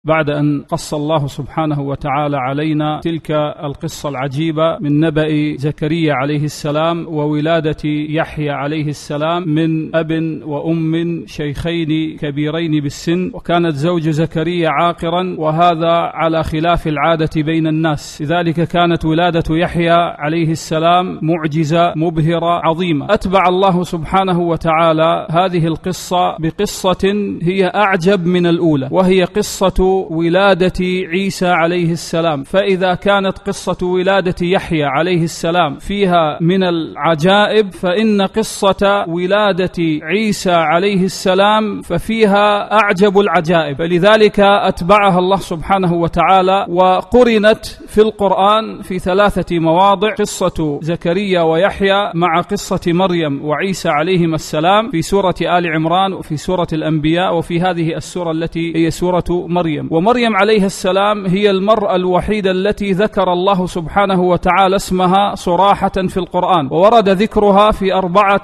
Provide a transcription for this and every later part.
بعد أن قص الله سبحانه وتعالى علينا تلك القصة العجيبة من نبأ زكريا عليه السلام وولادة يحيى عليه السلام من أب وأم شيخين كبيرين بالسن، وكانت زوج زكريا عاقرا، وهذا على خلاف العادة بين الناس، لذلك كانت ولادة يحيى عليه السلام معجزة مبهرة عظيمة. أتبع الله سبحانه وتعالى هذه القصة بقصة هي أعجب من الأولى، وهي قصة ولادة عيسى عليه السلام. فإذا كانت قصة ولادة يحيى عليه السلام فيها من العجائب، فإن قصة ولادة عيسى عليه السلام ففيها أعجب العجائب، فلذلك أتبعها الله سبحانه وتعالى وقرنت في القرآن في 3 مواضع: قصة زكريا ويحيى مع قصة مريم وعيسى عليهما السلام في سورة آل عمران وفي سورة الأنبياء وفي هذه السورة التي هي سورة مريم. ومريم عليه السلام هي المرأة الوحيدة التي ذكر الله سبحانه وتعالى اسمها صراحة في القرآن، وورد ذكرها في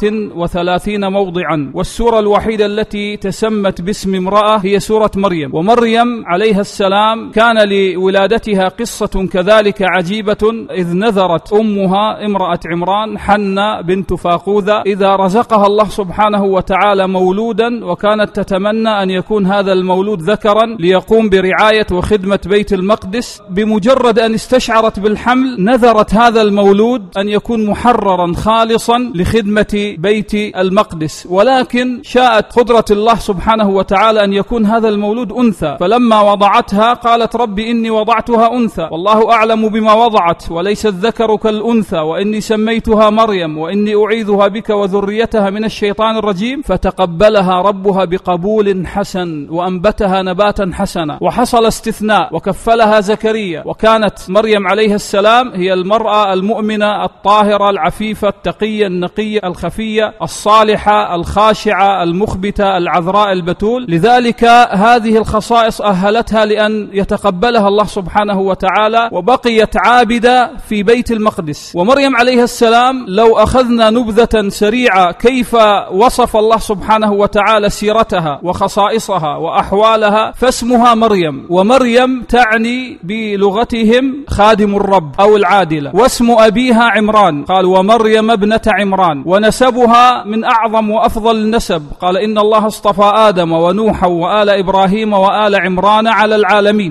34 موضعا، والسورة الوحيدة التي تسمت باسم امرأة هي سورة مريم. ومريم عليها السلام كان لولادتها قصة كذلك عجيبة، إذ نذرت أمها امرأة عمران حنة بنت فاقوذة إذا رزقها الله سبحانه وتعالى مولودا، وكانت تتمنى أن يكون هذا المولود ذكرا ليقوم برعاية وخدمة بيت المقدس. بمجرد أن استشعرت بالحمل نذرت هذا المولود أن يكون محررا خالصا لخدمة بيت المقدس، ولكن شاءت قدرة الله سبحانه وتعالى أن يكون هذا المولود أنثى، فلما وضعتها قالت: رب إني وضعتها أنثى والله أعلم بما وضعت وليس الذكر كالأنثى وإني سميتها مريم وإني أعيذها بك وذريتها من الشيطان الرجيم. فتقبلها ربها بقبول حسن وأنبتها نباتا حسنا، وحصل استثناء وكفلها زكريا. وكانت مريم عليه السلام هي المرأة المؤمنة الطاهرة العفيفة التقية النقية الخفية الصالحة الخاشعة المخبتة العذراء البتول، لذلك هذه الخصائص أهلتها لأن يتقبلها الله سبحانه وتعالى، وبقيت عابدة في بيت المقدس. ومريم عليه السلام لو أخذنا نبذة سريعة كيف وصف الله سبحانه وتعالى سيرتها وخصائصها وأحوالها، فاسمها مريم، ومريم تعني بلغتهم خادم الرب أو العادلة، واسم أبيها عمران، قال: ومريم ابنة عمران، ونسبها من أعظم وأفضل النسب، قال: إن الله اصطفى آدم ونوحا وآل إبراهيم وآل عمران على العالمين.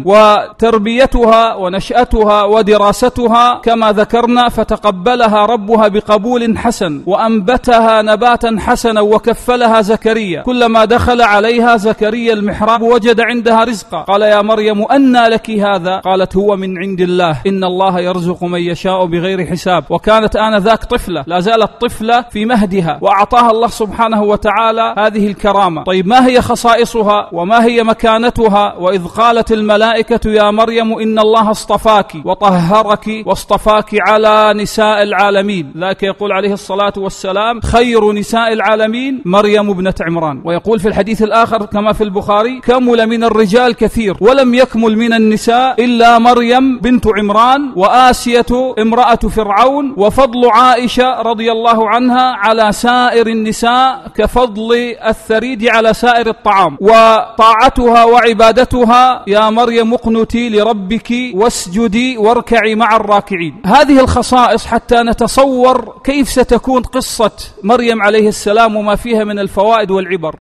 وتربيتها ونشأتها ودراستها كما ذكرنا، فتقبلها ربها بقبول حسن وأنبتها نباتا حسنا وكفلها زكريا. كلما دخل عليها زكريا المحراب وجد عندها رزقا، قال: يا مريم أنى لك هذا؟ قالت: هو من عند الله إن الله يرزق من يشاء بغير حساب. وكانت آنذاك طفلة، لا زالت طفلة في مهدها، وأعطاها الله سبحانه وتعالى هذه الكرامة. طيب، ما هي خصائصها وما هي مكانتها؟ وإذ قالت الملائكة يا مريم إن الله اصطفاك وطهرك واصطفاك على نساء العالمين، ذاك يقول عليه الصلاة والسلام: خير نساء العالمين مريم ابنة عمران. ويقول في الحديث الآخر كما في البخاري: كمل من الرجال كثير ولم يكمل من النساء إلا مريم بنت عمران وآسية امرأة فرعون، وفضل عائشة رضي الله عنها على سائر النساء كفضل الثريد على سائر الطعام. وطاعتها وعبادتها: يا مريم اقنتي لربك واسجدي واركعي مع الراكعين. هذه الخصائص حتى نتصور كيف ستكون قصة مريم عليه السلام وما فيها من الفوائد والعبر.